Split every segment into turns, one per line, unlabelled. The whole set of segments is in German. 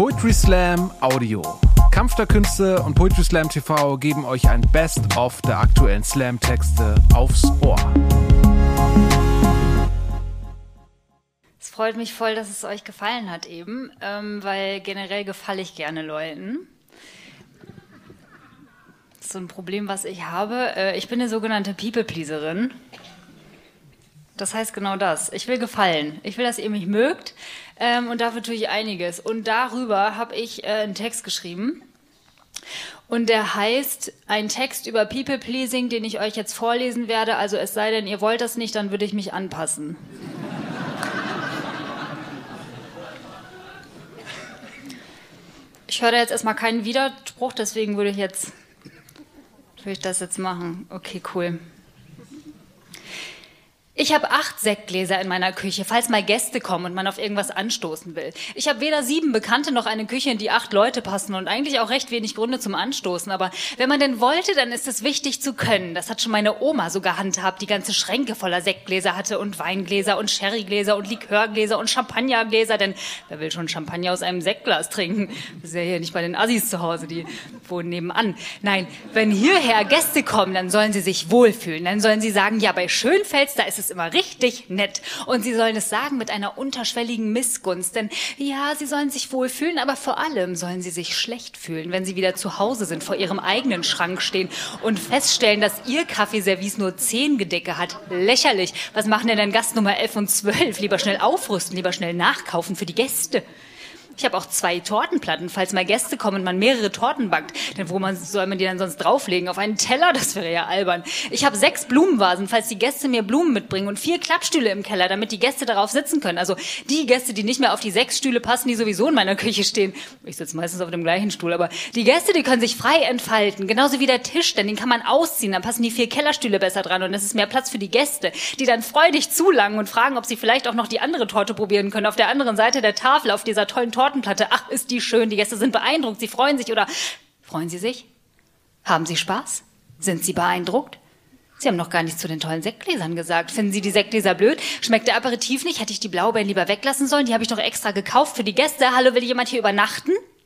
Poetry Slam Audio. Kampf der Künste und Poetry Slam TV geben euch ein Best-of der aktuellen Slam-Texte aufs Ohr.
Es freut mich voll, dass es euch gefallen hat eben, weil generell gefalle ich gerne Leuten. Das ist so ein Problem, was ich habe. Ich bin eine sogenannte People-Pleaserin. Das heißt genau das. Ich will gefallen. Ich will, dass ihr mich mögt und dafür tue ich einiges. Und darüber habe ich einen Text geschrieben und der heißt ein Text über People-Pleasing, den ich euch jetzt vorlesen werde. Also es sei denn, ihr wollt das nicht, dann würde ich mich anpassen. Ich höre da jetzt erstmal keinen Widerspruch, deswegen würde ich das jetzt machen. Okay, cool. Ich habe 8 Sektgläser in meiner Küche, falls mal Gäste kommen und man auf irgendwas anstoßen will. Ich habe weder 7 Bekannte noch eine Küche, in die 8 Leute passen und eigentlich auch recht wenig Gründe zum Anstoßen. Aber wenn man denn wollte, dann ist es wichtig zu können. Das hat schon meine Oma so gehandhabt, die ganze Schränke voller Sektgläser hatte und Weingläser und Sherrygläser und Likörgläser und Champagnergläser. Denn wer will schon Champagner aus einem Sektglas trinken? Das ist ja hier nicht bei den Assis zu Hause, die wohnen nebenan. Nein, wenn hierher Gäste kommen, dann sollen sie sich wohlfühlen. Dann sollen sie sagen, ja, bei Schönfels, da ist es immer richtig nett. Und sie sollen es sagen mit einer unterschwelligen Missgunst. Denn ja, sie sollen sich wohlfühlen, aber vor allem sollen sie sich schlecht fühlen, wenn sie wieder zu Hause sind, vor ihrem eigenen Schrank stehen und feststellen, dass ihr Kaffeeservice nur 10 Gedecke hat. Lächerlich. Was machen denn Gast Nummer 11 und 12? Lieber schnell aufrüsten, lieber schnell nachkaufen für die Gäste. Ich habe auch 2 Tortenplatten, falls mal Gäste kommen und man mehrere Torten backt. Denn soll man die dann sonst drauflegen? Auf einen Teller? Das wäre ja albern. Ich habe 6 Blumenvasen, falls die Gäste mir Blumen mitbringen und 4 Klappstühle im Keller, damit die Gäste darauf sitzen können. Also die Gäste, die nicht mehr auf die 6 Stühle passen, die sowieso in meiner Küche stehen. Ich sitze meistens auf dem gleichen Stuhl, aber die Gäste, die können sich frei entfalten. Genauso wie der Tisch, denn den kann man ausziehen. Dann passen die 4 Kellerstühle besser dran und es ist mehr Platz für die Gäste, die dann freudig zulangen und fragen, ob sie vielleicht auch noch die andere Torte probieren können. Auf der anderen Seite der Tafel, auf dieser tollen Tortenplatte. Ach, ist die schön, die Gäste sind beeindruckt, sie freuen sich oder... Freuen Sie sich? Haben Sie Spaß? Sind Sie beeindruckt? Sie haben noch gar nichts zu den tollen Sektgläsern gesagt. Finden Sie die Sektgläser blöd? Schmeckt der Aperitif nicht? Hätte ich die Blaubeeren lieber weglassen sollen? Die habe ich doch extra gekauft für die Gäste. Hallo, will jemand hier übernachten?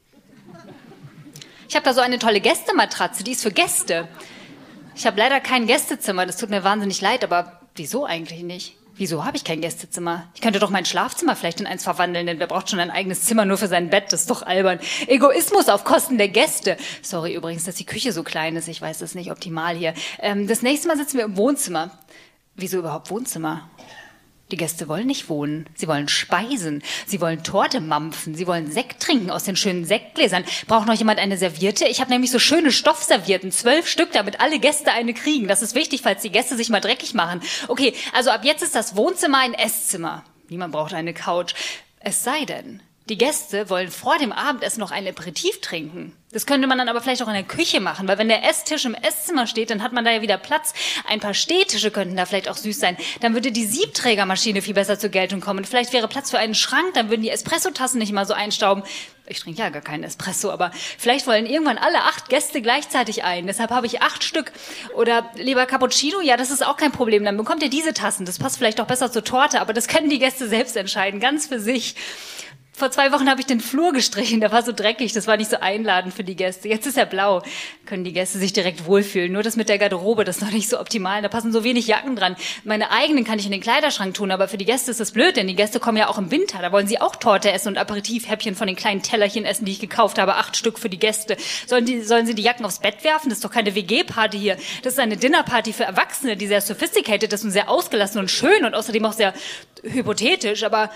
Ich habe da so eine tolle Gästematratze, die ist für Gäste. Ich habe leider kein Gästezimmer, das tut mir wahnsinnig leid, aber wieso eigentlich nicht? Wieso habe ich kein Gästezimmer? Ich könnte doch mein Schlafzimmer vielleicht in eins verwandeln, denn wer braucht schon ein eigenes Zimmer nur für sein Bett? Das ist doch albern. Egoismus auf Kosten der Gäste. Sorry übrigens, dass die Küche so klein ist. Ich weiß, das ist nicht optimal hier. Das nächste Mal sitzen wir im Wohnzimmer. Wieso überhaupt Wohnzimmer? Die Gäste wollen nicht wohnen. Sie wollen speisen. Sie wollen Torte mampfen. Sie wollen Sekt trinken aus den schönen Sektgläsern. Braucht noch jemand eine Serviette? Ich habe nämlich so schöne Stoffservietten. 12 Stück, damit alle Gäste eine kriegen. Das ist wichtig, falls die Gäste sich mal dreckig machen. Okay, also ab jetzt ist das Wohnzimmer ein Esszimmer. Niemand braucht eine Couch. Es sei denn, die Gäste wollen vor dem Abendessen noch ein Aperitif trinken. Das könnte man dann aber vielleicht auch in der Küche machen, weil wenn der Esstisch im Esszimmer steht, dann hat man da ja wieder Platz. Ein paar Stehtische könnten da vielleicht auch süß sein. Dann würde die Siebträgermaschine viel besser zur Geltung kommen. Und vielleicht wäre Platz für einen Schrank, dann würden die Espressotassen nicht immer so einstauben. Ich trinke ja gar keinen Espresso, aber vielleicht wollen irgendwann alle 8 Gäste gleichzeitig ein. Deshalb habe ich 8 Stück. Oder lieber Cappuccino, ja, das ist auch kein Problem. Dann bekommt ihr diese Tassen. Das passt vielleicht auch besser zur Torte, aber das können die Gäste selbst entscheiden, ganz für sich. Vor 2 Wochen habe ich den Flur gestrichen, der war so dreckig, das war nicht so einladend für die Gäste. Jetzt ist er blau, können die Gäste sich direkt wohlfühlen. Nur das mit der Garderobe, das ist noch nicht so optimal, da passen so wenig Jacken dran. Meine eigenen kann ich in den Kleiderschrank tun, aber für die Gäste ist das blöd, denn die Gäste kommen ja auch im Winter. Da wollen sie auch Torte essen und Aperitivhäppchen von den kleinen Tellerchen essen, die ich gekauft habe, 8 Stück für die Gäste. Sollen sie die Jacken aufs Bett werfen? Das ist doch keine WG-Party hier. Das ist eine Dinnerparty für Erwachsene, die sehr sophisticated ist und sehr ausgelassen und schön und außerdem auch sehr hypothetisch, aber...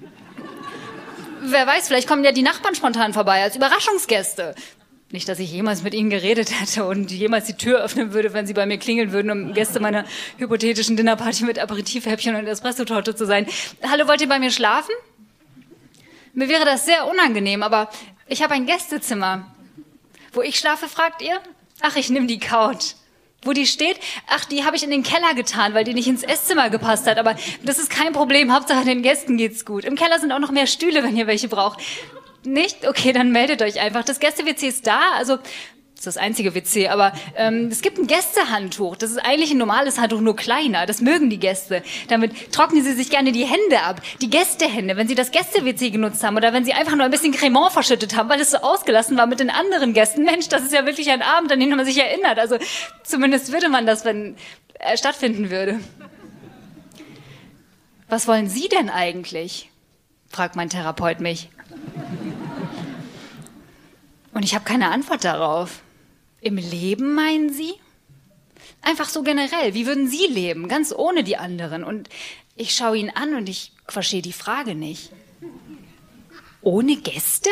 Wer weiß, vielleicht kommen ja die Nachbarn spontan vorbei als Überraschungsgäste. Nicht, dass ich jemals mit ihnen geredet hätte und jemals die Tür öffnen würde, wenn sie bei mir klingeln würden, um Gäste meiner hypothetischen Dinnerparty mit Aperitivhäppchen und Espressotorte zu sein. Hallo, wollt ihr bei mir schlafen? Mir wäre das sehr unangenehm, aber ich habe ein Gästezimmer. Wo ich schlafe, fragt ihr? Ach, ich nehme die Couch. Wo die steht? Ach, die habe ich in den Keller getan, weil die nicht ins Esszimmer gepasst hat. Aber das ist kein Problem. Hauptsache den Gästen geht's gut. Im Keller sind auch noch mehr Stühle, wenn ihr welche braucht. Nicht? Okay, dann meldet euch einfach. Das Gäste-WC ist da. Also Das ist das einzige WC, aber es gibt ein Gästehandtuch. Das ist eigentlich ein normales Handtuch, nur kleiner. Das mögen die Gäste. Damit trocknen sie sich gerne die Hände ab. Die Gästehände, wenn sie das Gäste-WC genutzt haben oder wenn sie einfach nur ein bisschen Cremant verschüttet haben, weil es so ausgelassen war mit den anderen Gästen. Mensch, das ist ja wirklich ein Abend, an den man sich erinnert. Also zumindest würde man das, wenn er stattfinden würde. Was wollen Sie denn eigentlich? Fragt mein Therapeut mich. Und ich habe keine Antwort darauf. Im Leben, meinen Sie? Einfach so generell. Wie würden Sie leben? Ganz ohne die anderen. Und ich schaue ihn an und ich verstehe die Frage nicht. Ohne Gäste?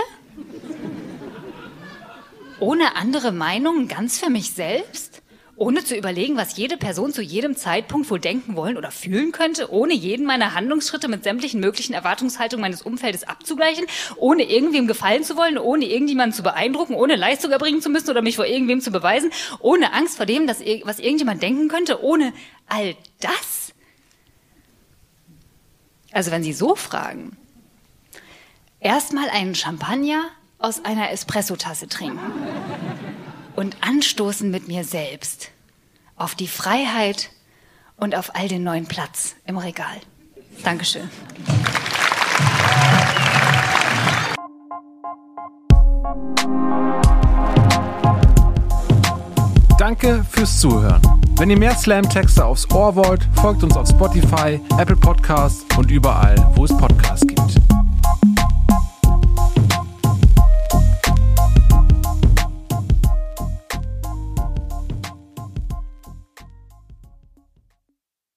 Ohne andere Meinungen, ganz für mich selbst? Ohne zu überlegen, was jede Person zu jedem Zeitpunkt wohl denken wollen oder fühlen könnte, ohne jeden meiner Handlungsschritte mit sämtlichen möglichen Erwartungshaltungen meines Umfeldes abzugleichen, ohne irgendwem gefallen zu wollen, ohne irgendjemanden zu beeindrucken, ohne Leistung erbringen zu müssen oder mich vor irgendwem zu beweisen, ohne Angst vor dem, was irgendjemand denken könnte, ohne all das? Also wenn Sie so fragen, erstmal einen Champagner aus einer Espressotasse trinken. Und anstoßen mit mir selbst auf die Freiheit und auf all den neuen Platz im Regal. Dankeschön.
Danke fürs Zuhören. Wenn ihr mehr Slam-Texte aufs Ohr wollt, folgt uns auf Spotify, Apple Podcasts und überall, wo es Podcasts gibt.